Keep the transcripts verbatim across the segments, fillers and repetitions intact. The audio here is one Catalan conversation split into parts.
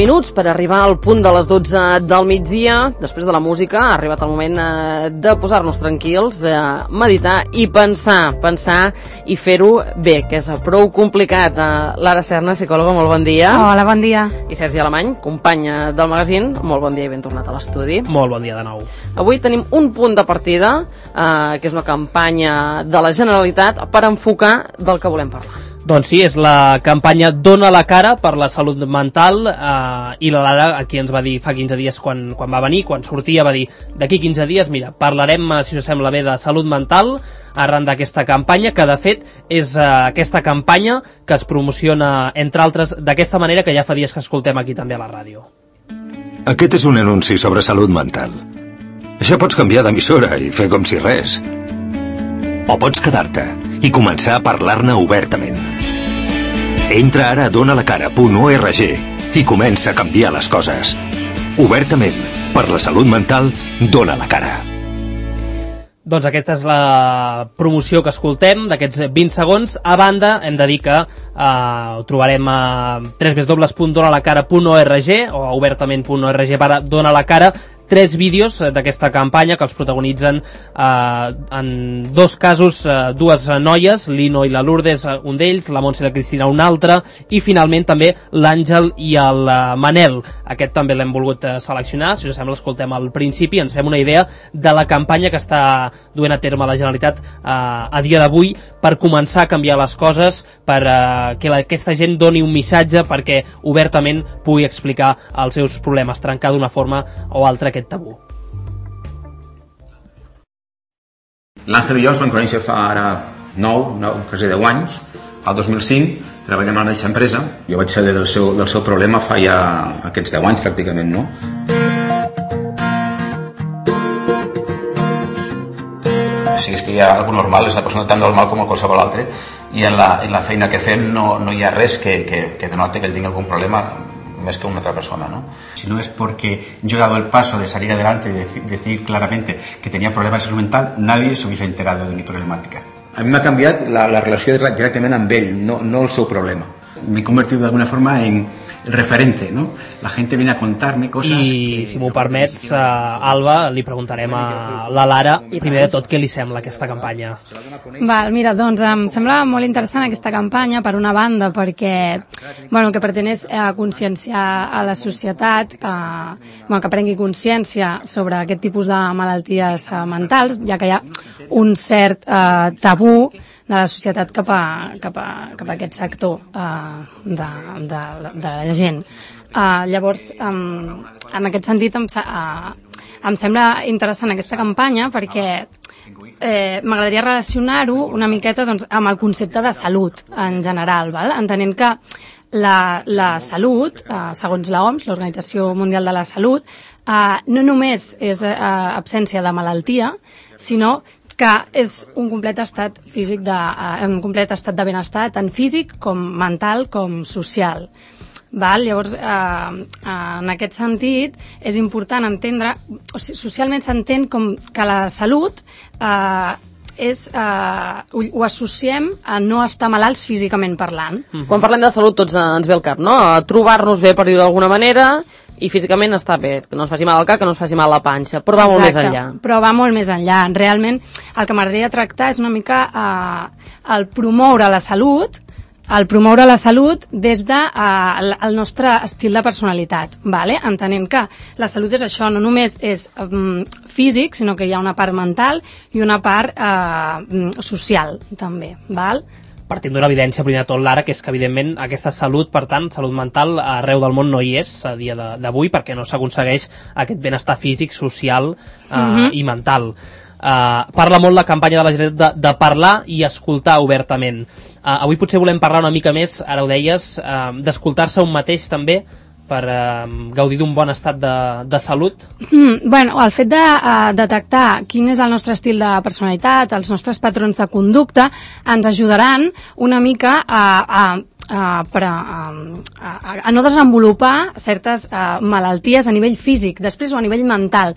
minuts per arribar al punt de les dotze del migdia. Després de la música ha arribat el moment eh, de posar-nos tranquils, eh, meditar i pensar, pensar i fer-ho bé, que és prou complicat. Eh, Lara Serna, psicòloga, molt bon dia. Hola, bon dia. I Sergi Alemany, companya del magazín, molt bon dia i ben tornat a l'estudi. Molt bon dia de nou. Avui tenim un punt de partida, eh, que és una campanya de la Generalitat per enfocar del que volem parlar. Doncs sí, és la campanya Dona la cara per la salut mental, eh, i la Lara aquí ens va dir fa quinze dies quan, quan va venir, quan sortia va dir d'aquí quinze dies, mira, parlarem, si us sembla bé, de salut mental arran d'aquesta campanya, que de fet és eh, aquesta campanya que es promociona, entre altres, d'aquesta manera que ja fa dies que escoltem aquí també a la ràdio. Aquest és un anunci sobre salut mental. Això pots canviar d'emissora i fer com si res. O pots quedar-te i començar a parlar-ne obertament. Entra ara a donalacara punt org i comença a canviar les coses. Obertament, per la salut mental, dona la cara. Doncs aquesta és la promoció que escoltem d'aquests vint segons. A banda, hem de dir que eh, ho trobarem a w w w punt donalacara punt org o a obertament punt org per Dona la Cara, tres vídeos d'aquesta campanya que els protagonitzen eh, en dos casos, eh, dues noies, l'Ino i la Lourdes, eh, un d'ells, la Montse i la Cristina un altre, i finalment també l'Àngel i el eh, Manel. Aquest també l'hem volgut eh, seleccionar, si us sembla escoltem al principi, ens fem una idea de la campanya que està duent a terme la Generalitat eh, a dia d'avui per començar a canviar les coses, per eh, que la, aquesta gent doni un missatge perquè obertament pugui explicar els seus problemes, trencar d'una forma o altra aquest tabú. L'Àngel i jo ens vam conèixer fa ara nou, nou, quasi deu anys, al dos mil cinc, treballem a la mateixa empresa. Jo vaig saber del seu, del seu problema fa ja aquests deu anys pràcticament, no? O sigui, és que hi ha alguna normal, és una persona tan normal com qualsevol altre, i en la, en la feina que fem no, no hi ha res que, que, que denoti que ell tingui algun problema más que una otra persona, ¿no? Si no es porque yo he dado el paso de salir adelante y decir, decir claramente que tenía problemas de salud mental, nadie se hubiese enterado de mi problemática. A mi m'ha canviat la, la relació directament amb ell, no, no el seu problema. Me he convertido de alguna forma en el referente, ¿no? La gente viene a contarme cosas. I que, si m'ho permets, uh, Alba, li preguntarem a la Lara primer de tot què li sembla aquesta campanya. Val, mira, doncs em sembla molt interessant aquesta campanya per una banda perquè bueno, el que pretén és eh, conscienciar a la societat, eh, bueno, que prengui consciència sobre aquest tipus de malalties eh, mentals, ja que hi ha un cert eh, tabú de la societat cap a, cap a, cap a aquest sector uh, de, de, de la gent. Uh, llavors, um, en aquest sentit, em, uh, em sembla interessant aquesta campanya perquè eh, m'agradaria relacionar-ho una miqueta doncs, amb el concepte de salut en general, val? Entenent que la, la salut, uh, segons l'O M S, l'Organització Mundial de la Salut, uh, no només és uh, absència de malaltia, sinó que és un complet estat físic de, uh, un complet estat de benestar tant físic com mental com social. Val? Llavors, eh, en aquest sentit, és important entendre, o sigui, socialment s'entén com que la salut eh, és, eh, ho, ho associem a no estar malalts físicament parlant. Mm-hmm. Quan parlem de salut tots ens ve el cap, no? Trobar-nos bé, per dir-ho d'alguna manera, i físicament està bé, que no ens faci mal al cap, que no ens faci mal a la panxa, però va Exacte, molt més enllà. Però va molt més enllà. Realment, el que m'agradaria tractar és una mica eh, el promoure la salut, el promoure la salut des del de, uh, nostre estil de personalitat, vale? Entenent que la salut és això, no només és um, físic, sinó que hi ha una part mental i una part uh, social, també, val? Partim d'una evidència, primer de tot, Lara, que és que, evidentment, aquesta salut, per tant, salut mental, arreu del món no hi és a dia d'avui, perquè no s'aconsegueix aquest benestar físic, social eh, uh-huh. i mental. Uh, parla molt la campanya de la Generalitat de, de parlar i escoltar obertament. Uh, avui potser volem parlar una mica més, ara ho deies, uh, d'escoltar-se un mateix també, per eh, gaudir d'un bon estat de, de salut? Mm, bueno, el fet de uh, detectar quin és el nostre estil de personalitat, els nostres patrons de conducta, ens ajudaran una mica a, a, a, per a, a, a no desenvolupar certes uh, malalties a nivell físic, després o a nivell mental.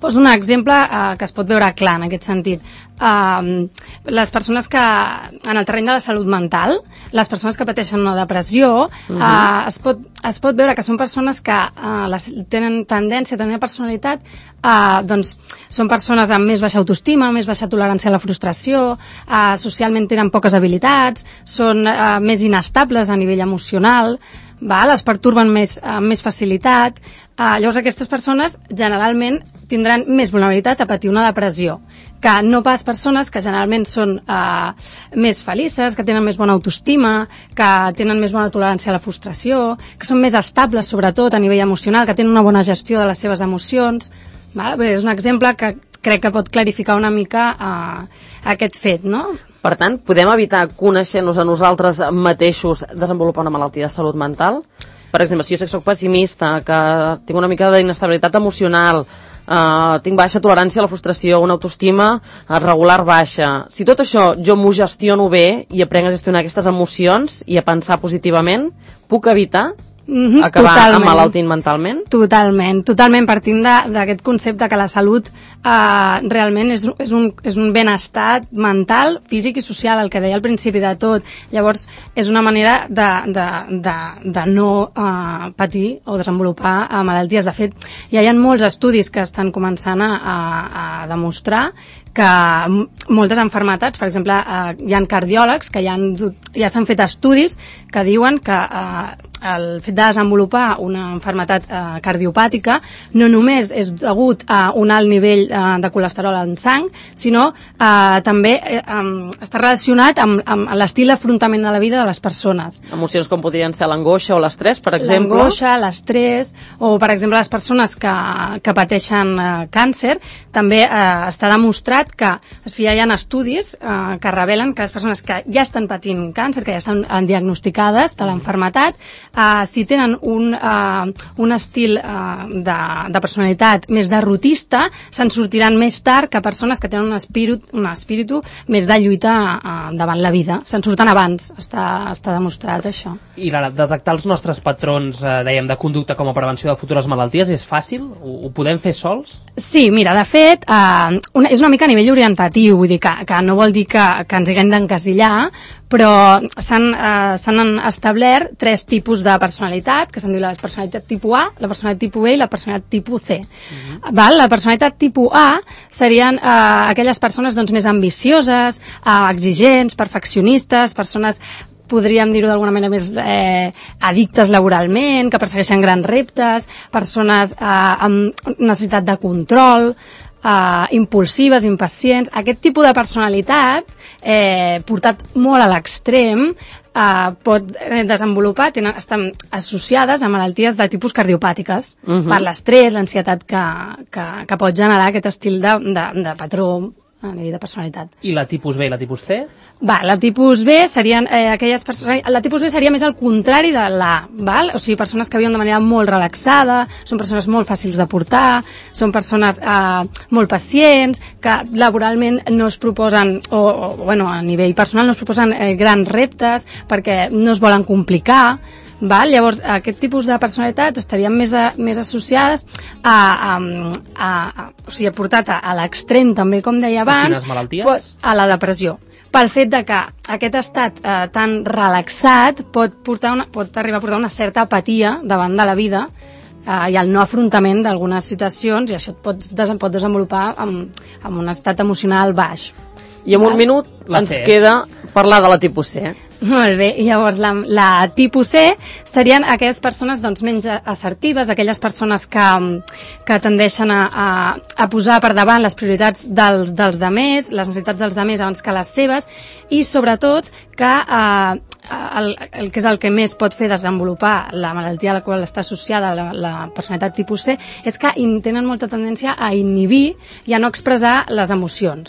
Poso un exemple uh, que es pot veure clar en aquest sentit. Uh, les persones que, en el terreny de la salut mental, les persones que pateixen una depressió, uh-huh. uh, es, pot, es pot veure que són persones que uh, les, tenen tendència a tenir una personalitat, uh, doncs són persones amb més baixa autoestima, més baixa tolerància a la frustració, uh, socialment tenen poques habilitats, són uh, més inestables a nivell emocional, val? Es perturben més, amb més facilitat. Uh, llavors aquestes persones generalment tindran més vulnerabilitat a patir una depressió, que no pas persones que generalment són uh, més felices, que tenen més bona autoestima, que tenen més bona tolerància a la frustració, que són més estables sobretot a nivell emocional, que tenen una bona gestió de les seves emocions. Val? És un exemple que crec que pot clarificar una mica uh, aquest fet, no? Per tant, podem evitar conèixer-nos a nosaltres mateixos desenvolupar una malaltia de salut mental? Per exemple, si jo soc pessimista, que tinc una mica d'inestabilitat emocional, eh, tinc baixa tolerància a la frustració, una autoestima regular baixa, si tot això jo m'ho gestiono bé i aprenc a gestionar aquestes emocions i a pensar positivament, puc evitar Mm-hmm, acabar totalment. emmalaltint mentalment? Totalment, totalment partint d'aquest concepte que la salut eh, realment és, és, un, és un benestar mental, físic i social, el que deia al principi de tot. Llavors, és una manera de, de, de, de no eh, patir o desenvolupar eh, malalties. De fet, ja hi ha molts estudis que estan començant a, a, a demostrar que moltes malalties, per exemple, eh, hi ha cardiòlegs que ja, han, ja s'han fet estudis que diuen que eh, el fet de desenvolupar una malaltia eh, cardiopàtica no només és degut a un alt nivell eh, de colesterol en sang, sinó eh, també eh, està relacionat amb, amb l'estil d'afrontament de la vida de les persones. Emocions com podrien ser l'angoixa o l'estrès, per exemple? L'angoixa, l'estrès, o per exemple les persones que, que pateixen eh, càncer, també eh, està demostrat que o sigui, ja hi ha estudis eh, que revelen que les persones que ja estan patint càncer, que ja estan diagnosticades de l'enfermetat, Uh, si tenen un, uh, un estil uh, de, de personalitat més derrotista, se'n sortiran més tard que persones que tenen un espíritu, un espíritu més de lluita uh, davant la vida. Se'n surten abans, està, està demostrat això. I la, detectar els nostres patrons, eh, dèiem, de conducta com a prevenció de futures malalties és fàcil? Ho, ho podem fer sols? Sí, mira, de fet, uh, una, és una mica a nivell orientatiu, vull dir que, que no vol dir que, que ens haguem d'encasillar, però s'han eh, establert tres tipus de personalitat, que se'n diu la personalitat tipus A, la personalitat tipus B i la personalitat tipus C. Uh-huh. Val? La personalitat tipus A serien eh, aquelles persones doncs, més ambicioses, eh, exigents, perfeccionistes, persones podríem dir-ho d'alguna manera més eh, addictes laboralment, que persegueixen grans reptes, persones eh, amb necessitat de control, Uh, impulsives, impacients. Aquest tipus de personalitat eh, portat molt a l'extrem uh, pot desenvolupar, tenen, estan associades a malalties de tipus cardiopàtiques, uh-huh. per l'estrès, l'ansietat que, que, que pot generar aquest estil de, de, de patró a nivell de personalitat. I la tipus B i la tipus C? Va, la tipus B serien eh, aquelles persones... La tipus B seria més el contrari de l'A, val? O sigui, persones que viuen de manera molt relaxada, són persones molt fàcils de portar, són persones eh, molt pacients, que laboralment no es proposen, o, o bueno, a nivell personal no es proposen eh, grans reptes perquè no es volen complicar, val? Llavors, aquest tipus de personalitats estarien més, a, més associades a, a, a, a, o sigui, portat a, a l'extrem també, com deia abans, a quines malalties? A la depressió. Pel fet de que aquest estat eh, tan relaxat pot, portar una, pot arribar a portar una certa apatia davant de la vida eh, i el no afrontament d'algunes situacions, i això et pot, des, pot desenvolupar amb, amb un estat emocional baix. I en un minut La ens C. queda parlar de la tipus C. Molt bé, i llavors la, la tipus C serien aquelles persones doncs, menys assertives, aquelles persones que, que tendeixen a, a, a posar per davant les prioritats dels, dels demés, les necessitats dels demés abans que les seves, i sobretot que eh, el, el que és el que més pot fer desenvolupar la malaltia a la qual està associada la, la personalitat tipus C és que tenen molta tendència a inhibir i a no expressar les emocions.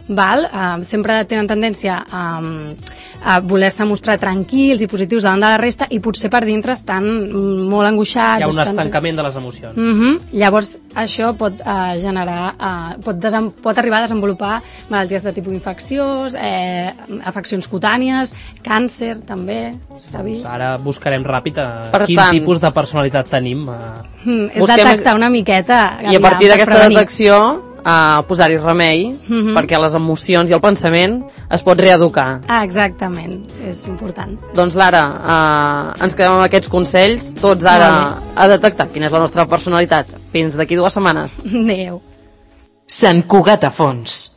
val? Uh, sempre tenen tendència a, a voler-se mostrar tranquils i positius davant de la resta i potser per dintre estan molt angoixats. Hi ha un estan... estancament de les emocions. Uh -huh. Llavors això pot uh, generar, uh, pot, desem... pot arribar a desenvolupar malalties de tipus infecciós, eh, afeccions cutànies, càncer també, s'ha vist. Doncs ara buscarem ràpid uh, Per quin tant, tipus de personalitat tenim. Uh... Mm, és Busquem- detectar una miqueta. I a partir per d'aquesta prevenir. detecció a posar-hi remei, Mhm. perquè les emocions i el pensament es pot reeducar. Ah, exactament, és important. Doncs Lara, eh, ens quedem amb aquests consells, tots ara a detectar quina és la nostra personalitat. Fins d'aquí dues setmanes. Adéu. Sant Cugat a fons.